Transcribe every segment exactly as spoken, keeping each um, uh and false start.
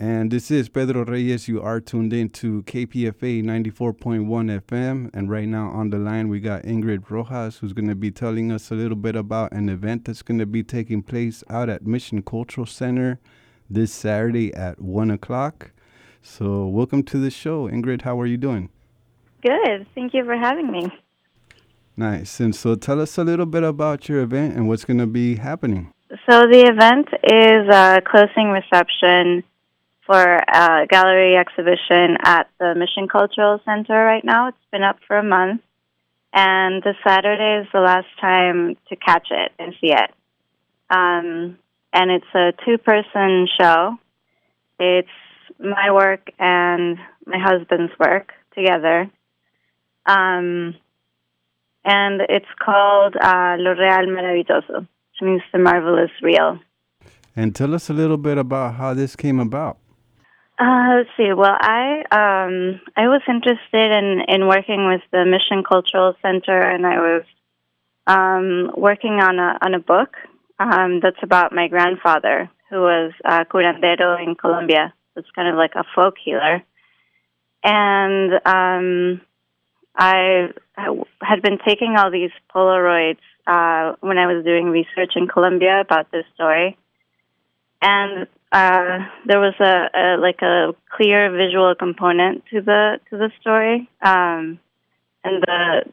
And this is Pedro Reyes. You are tuned in to K P F A ninety-four point one F M. And right now on the line, we got Ingrid Rojas, who's going to be telling us a little bit about an event that's going to be taking place out at Mission Cultural Center this Saturday at one o'clock. So, welcome to the show. Ingrid, how are you doing? Good. Thank you for having me. Nice. And so, tell us a little bit about your event and what's going to be happening. So the event is a closing reception for a gallery exhibition at the Mission Cultural Center right now. It's been up for a month, and this Saturday is the last time to catch it and see it. Um, and it's a two-person show. It's my work and my husband's work together. Um, and it's called uh, Lo Real Maravilloso, which means the marvelous real. And tell us a little bit about how this came about. Uh, let's see. Well, I um, I was interested in, in working with the Mission Cultural Center, and I was um, working on a on a book um, that's about my grandfather, who was a curandero in Colombia. It's kind of like a folk healer, and um, I had been taking all these Polaroids uh, when I was doing research in Colombia about this story, and uh, there was a, a like a clear visual component to the to the story, um, and the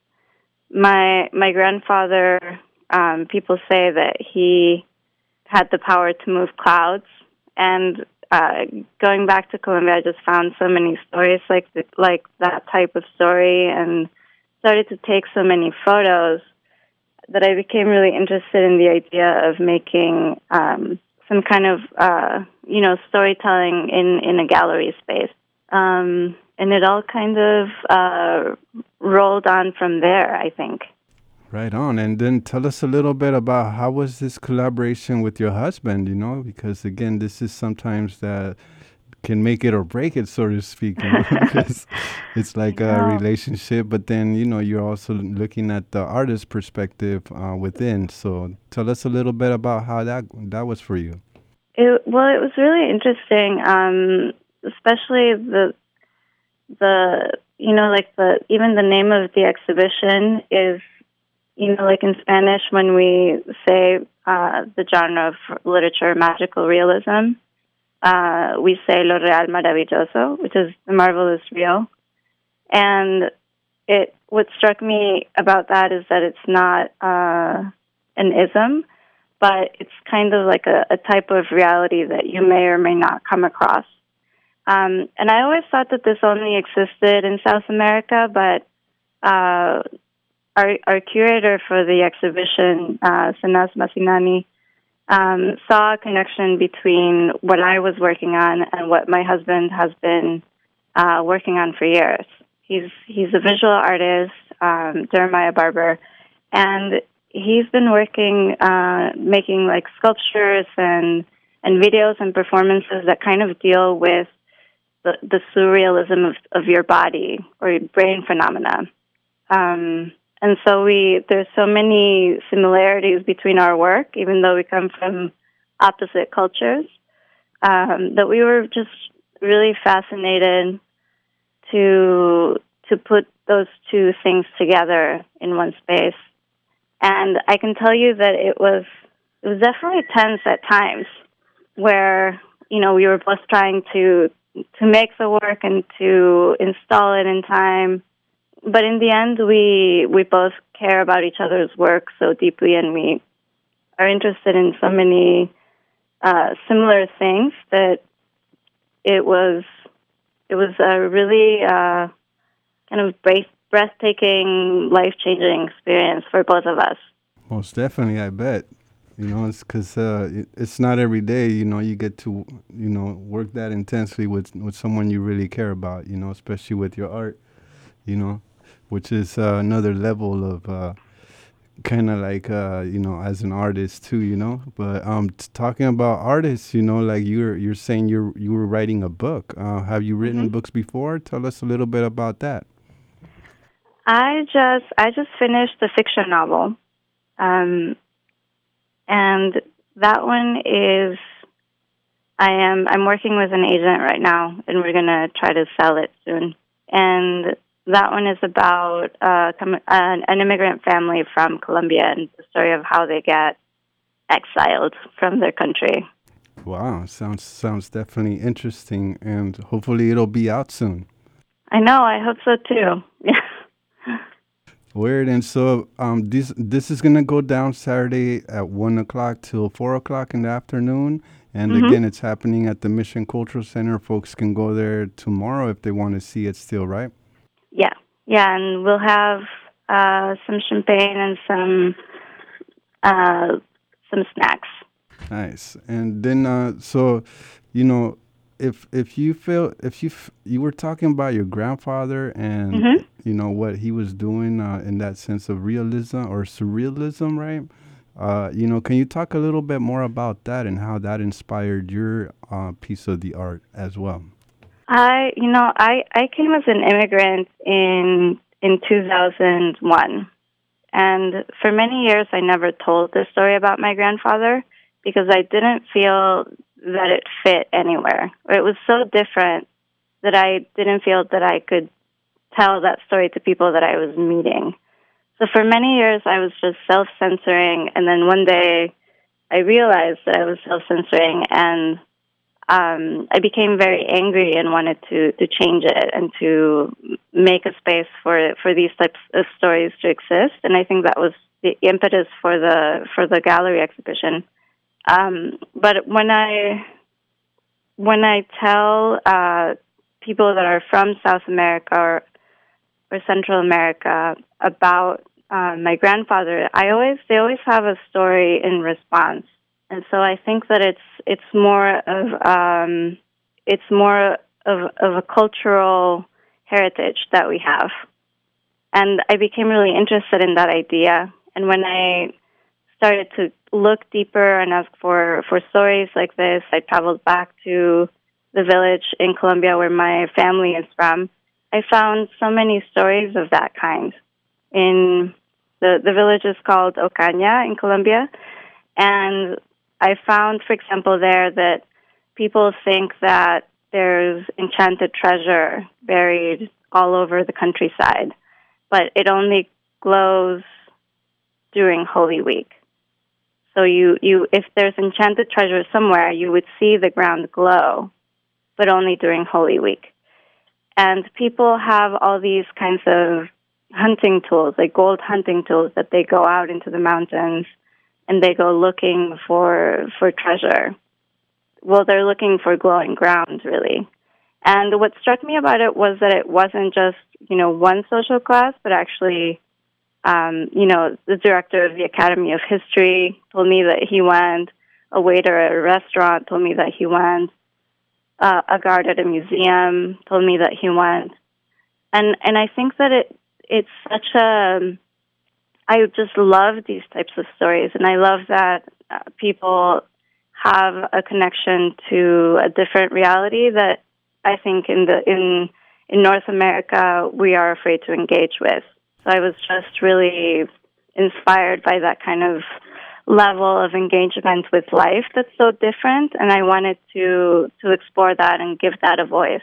my my grandfather. Um, people say that he had the power to move clouds, and uh, going back to Colombia, I just found so many stories like th- like that type of story, and started to take so many photos that I became really interested in the idea of making um, some kind of uh, you know storytelling in, in a gallery space, um, and it all kind of uh, rolled on from there, I think. Right on. And then tell us a little bit about how was this collaboration with your husband, you know, because again, this is sometimes that can make it or break it, so to speak, you know, because it's I like a know. relationship, but then, you know, you're also looking at the artist perspective uh, within. So tell us a little bit about how that that was for you. It, well, it was really interesting, um, especially the the you know like the even the name of the exhibition is you know like in Spanish when we say uh, the genre of literature magical realism, uh, we say Lo Real Maravilloso, which is the marvelous real, and it what struck me about that is that it's not uh, an ism, but it's kind of like a, a type of reality that you may or may not come across. Um, and I always thought that this only existed in South America, but uh, our, our curator for the exhibition, uh, Sanaz Masinani, um, saw a connection between what I was working on and what my husband has been uh, working on for years. He's he's a visual artist, um, Jeremiah Barber, and he's been working, uh, making like sculptures and and videos and performances that kind of deal with the, the surrealism of, of your body or your brain phenomena. Um, and so we there's so many similarities between our work, even though we come from opposite cultures, um, that we were just really fascinated to to put those two things together in one space. And I can tell you that it was it was definitely tense at times, where you know we were both trying to to make the work and to install it in time. But in the end, we we both care about each other's work so deeply, and we are interested in so many uh, similar things that it was it was a really uh, kind of breath, breathtaking, life changing experience for both of us. Most definitely, I bet. You know, it's because uh, it, it's not every day, you know, you get to, you know, work that intensely with, with someone you really care about, you know, especially with your art, you know, which is uh, another level of uh, kind of like, uh, you know, as an artist too, you know. But um, t- talking about artists, you know, like you're you're saying you're you were writing a book. Uh, have you hmm written books before? Tell us a little bit about that. I just I just finished a fiction novel, um, and that one is I am. I'm working with an agent right now, and we're gonna try to sell it soon. And that one is about uh, com- an, an immigrant family from Colombia and the story of how they get exiled from their country. Wow, sounds sounds definitely interesting, and hopefully it'll be out soon. I know. I hope so too. Yeah. Weird. And so um, this this is gonna go down Saturday at one o'clock till four o'clock in the afternoon. And Mhm. again, it's happening at the Mission Cultural Center. Folks can go there tomorrow if they want to see it still, right? Yeah. Yeah, and we'll have uh, some champagne and some uh, some snacks. Nice. And then, uh, so, you know, if if you feel if you f- you were talking about your grandfather and Mhm. you know what he was doing uh, in that sense of realism or surrealism, right? Uh, you know, can you talk a little bit more about that and how that inspired your uh, piece of the art as well? I, you know, I I came as an immigrant in in two thousand one. And for many years, I never told the story about my grandfather because I didn't feel that it fit anywhere. It was so different that I didn't feel that I could tell that story to people that I was meeting. So for many years, I was just self censoring. And then one day, I realized that I was self censoring, and um, I became very angry and wanted to, to change it and to make a space for for these types of stories to exist. And I think that was the impetus for the for the gallery exhibition. Um, but when I when I tell uh, people that are from South America or, or Central America about uh, my grandfather, I always they always have a story in response. And so I think that it's it's more of um, it's more of of a cultural heritage that we have, and I became really interested in that idea. And when I started to look deeper and ask for for stories like this, I traveled back to the village in Colombia where my family is from. I found so many stories of that kind. In the the village is called Ocaña in Colombia, and I found, for example, there that people think that there's enchanted treasure buried all over the countryside, but it only glows during Holy Week. So you, you if there's enchanted treasure somewhere, you would see the ground glow, but only during Holy Week. And people have all these kinds of hunting tools, like gold hunting tools, that they go out into the mountains and they go looking for for treasure. Well, they're looking for glowing ground, really. And what struck me about it was that it wasn't just, you know, one social class, but actually, um, you know, the director of the Academy of History told me that he went. A waiter at a restaurant told me that he went. Uh, a guard at a museum told me that he went. And and I think that it it's such a I just love these types of stories, and I love that uh, people have a connection to a different reality that I think in the in in North America we are afraid to engage with. So I was just really inspired by that kind of level of engagement with life that's so different, and I wanted to to explore that and give that a voice.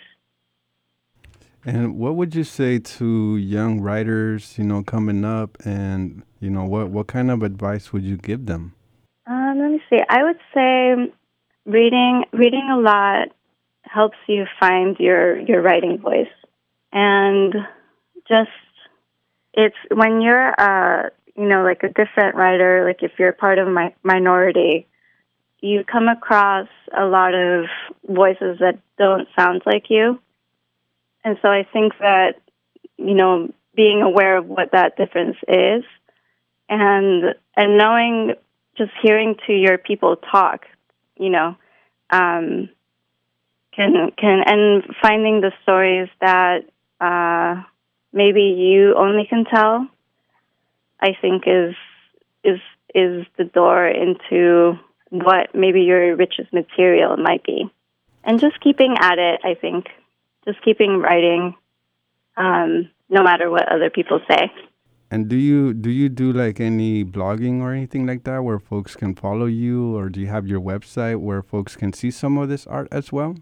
And what would you say to young writers, you know, coming up, and you know, what what kind of advice would you give them? Um, let me see. I would say reading reading a lot helps you find your your writing voice, and just it's when you're uh you know like a different writer, like if you're part of my minority, you come across a lot of voices that don't sound like you, and so I think that you know being aware of what that difference is, and and knowing, just hearing to your people talk, you know, um, can can and finding the stories that uh, maybe you only can tell, I think is is is the door into what maybe your richest material might be, and just keeping at it. I think just keeping writing, um, no matter what other people say. And do you do you do like any blogging or anything like that where folks can follow you, or do you have your website where folks can see some of this art as well?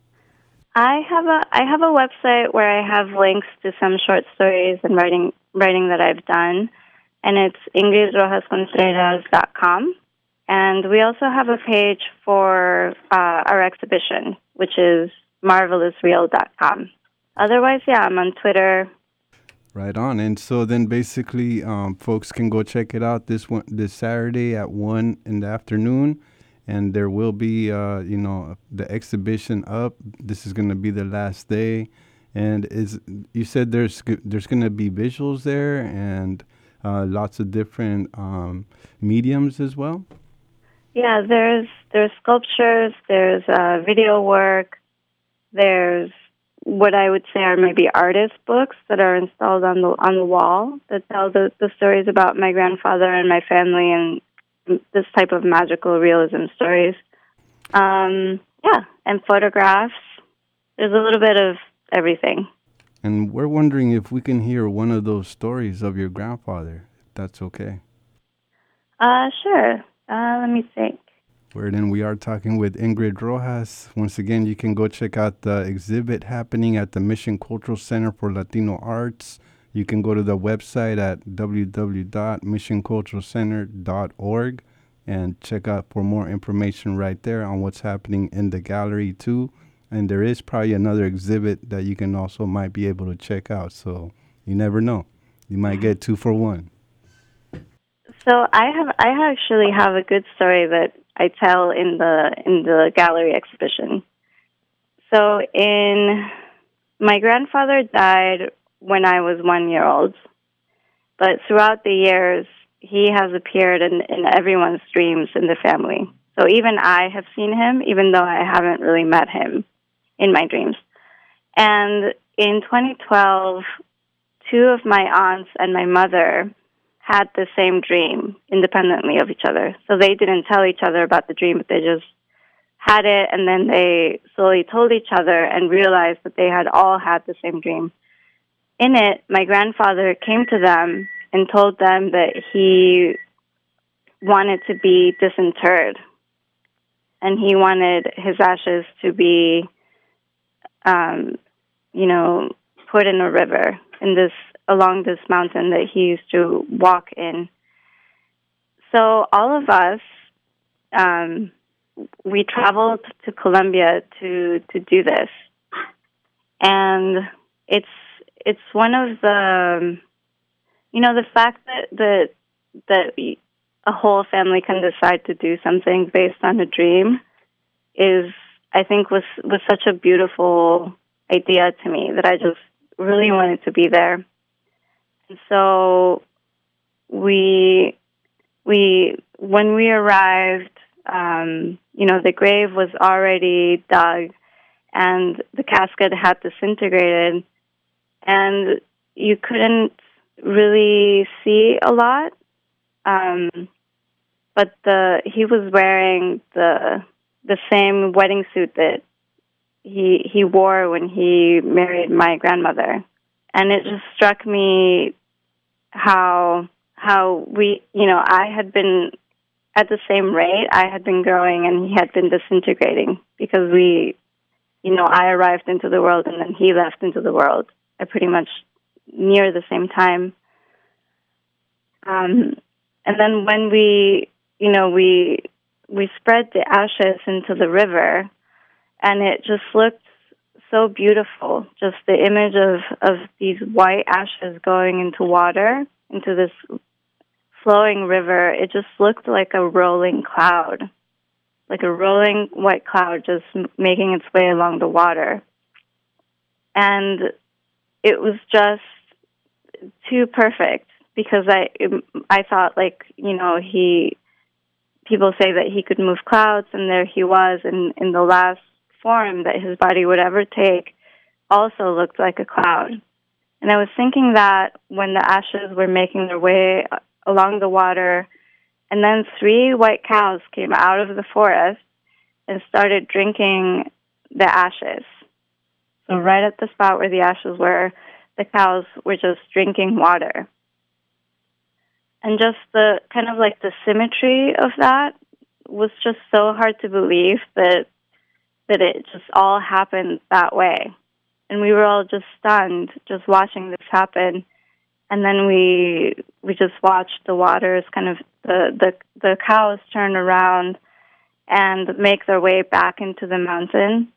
I have a I have a website where I have links to some short stories and writing writing that I've done, and it's ingrid rojas contreras dot com. And we also have a page for uh, our exhibition, which is marvelous real dot com. Otherwise, yeah, I'm on Twitter. Right on. And so then basically, um, folks can go check it out this one this Saturday at one in the afternoon, and there will be, uh, you know, the exhibition up. This is going to be the last day, and is you said there's g- there's going to be visuals there and uh, lots of different um, mediums as well. Yeah, there's there's sculptures, there's uh, video work, there's what I would say are maybe artist books that are installed on the on the wall that tell the, the stories about my grandfather and my family and this type of magical realism stories. Um, yeah, and photographs. There's a little bit of everything. And we're wondering if we can hear one of those stories of your grandfather, if that's okay. Uh, sure. Uh, let me think. Where then we are talking with Ingrid Rojas. Once again, you can go check out the exhibit happening at the Mission Cultural Center for Latino Arts. You can go to the website at w w w dot mission cultural center dot org and check out for more information right there on what's happening in the gallery too. And there is probably another exhibit that you can also might be able to check out. So you never know. You might get two for one. So I have I actually have a good story that I tell in the in the gallery exhibition. So in my grandfather died when I was one year old, but throughout the years he has appeared in, in everyone's dreams in the family. So even I have seen him, even though I haven't really met him in my dreams. And in twenty twelve, two of my aunts and my mother had the same dream independently of each other. So they didn't tell each other about the dream, but they just had it, and then they slowly told each other and realized that they had all had the same dream. In it, my grandfather came to them and told them that he wanted to be disinterred, and he wanted his ashes to be, um, you know, put in a river in this along this mountain that he used to walk in. So all of us, um, we traveled to Colombia to to do this, and it's it's one of the, you know, the fact that that that a whole family can decide to do something based on a dream is, I think, was was such a beautiful idea to me that I just really wanted to be there. And so we we when we arrived, um, you know, the grave was already dug, and the casket had disintegrated, and you couldn't really see a lot. Um, but the he was wearing the the same wedding suit that he he wore when he married my grandmother. And it just struck me how how we, you know, I had been at the same rate. I had been growing and he had been disintegrating because we, you know, I arrived into the world and then he left into the world at pretty much near the same time. Um, and then when we, you know, we we spread the ashes into the river, and it just looked so beautiful. Just the image of, of these white ashes going into water, into this flowing river, it just looked like a rolling cloud, like a rolling white cloud just making its way along the water. And it was just too perfect because I I thought, like, you know, he people say that he could move clouds, and there he was in, in the last form that his body would ever take, also looked like a cloud. And I was thinking that when the ashes were making their way along the water, and then three white cows came out of the forest and started drinking the ashes. So right at the spot where the ashes were, the cows were just drinking water. and just the kind of like the symmetry of that was just so hard to believe that that it just all happened that way. And we were all just stunned just watching this happen. And then we we just watched the waters kind of the the, the cows turn around and make their way back into the mountain.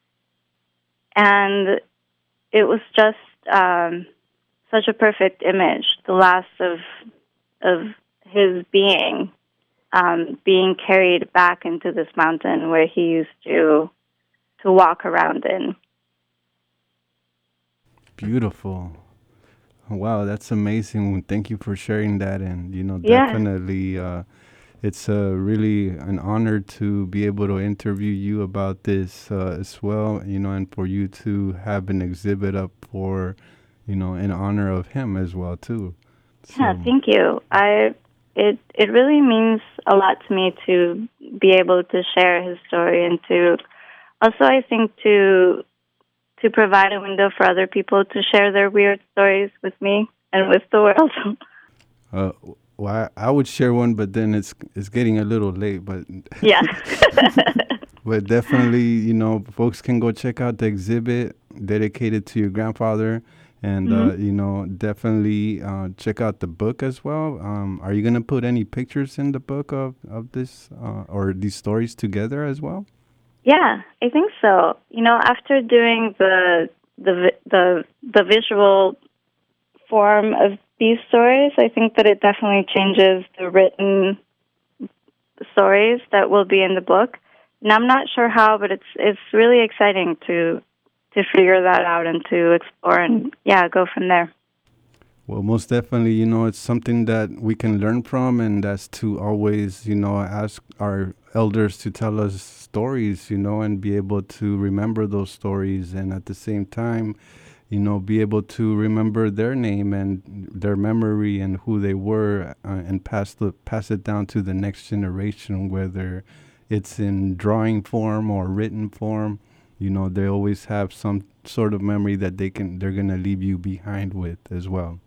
And it was just um, such a perfect image, the last of of his being um, being carried back into this mountain where he used to to walk around in. Beautiful. Wow, that's amazing. Thank you for sharing that. And, you know, Yeah. definitely uh, it's uh, really an honor to be able to interview you about this uh, as well, you know, and for you to have an exhibit up for, you know, in honor of him as well, too. Yeah, So, thank you. I it it really means a lot to me to be able to share his story, and to also, I think, to to provide a window for other people to share their weird stories with me and with the world. uh, well, I, I would share one, but then it's it's getting a little late. But Yeah. but definitely, you know, folks can go check out the exhibit dedicated to your grandfather, and hmm uh, you know, definitely uh, check out the book as well. Um, are you gonna put any pictures in the book of of this uh, or these stories together as well? Yeah, I think so. You know, after doing the the vi- the the visual form of these stories, I think that it definitely changes the written stories that will be in the book. And I'm not sure how, but it's it's really exciting to to figure that out and to explore and yeah, go from there. Well, most definitely, you know, it's something that we can learn from, and that's to always, you know, ask our elders to tell us stories, you know, and be able to remember those stories, and at the same time, you know, be able to remember their name and their memory and who they were, uh, and pass the pass it down to the next generation, whether it's in drawing form or written form. You know, they always have some sort of memory that they can they're gonna leave you behind with as well.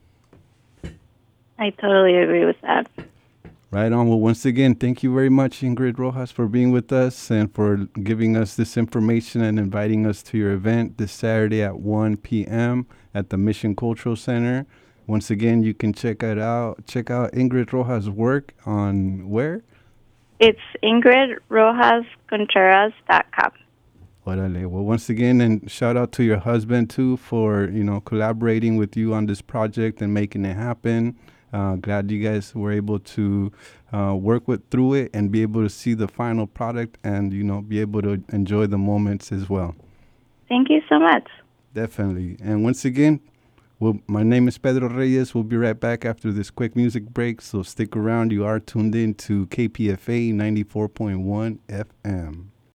I totally agree with that. Right on. Well, once again, thank you very much, Ingrid Rojas, for being with us and for giving us this information and inviting us to your event this Saturday at one p.m. at the Mission Cultural Center. Once again, you can check it out. Check out Ingrid Rojas' work on where? It's ingrid rojas contreras dot com. Orale. Well, once again, and shout out to your husband too for, you know, collaborating with you on this project and making it happen. Uh, glad you guys were able to uh, work with through it and be able to see the final product and, you know, be able to enjoy the moments as well. Thank you so much. Definitely. And once again, well, my name is Pedro Reyes. We'll be right back after this quick music break, so stick around. You are tuned in to K P F A ninety-four point one F M.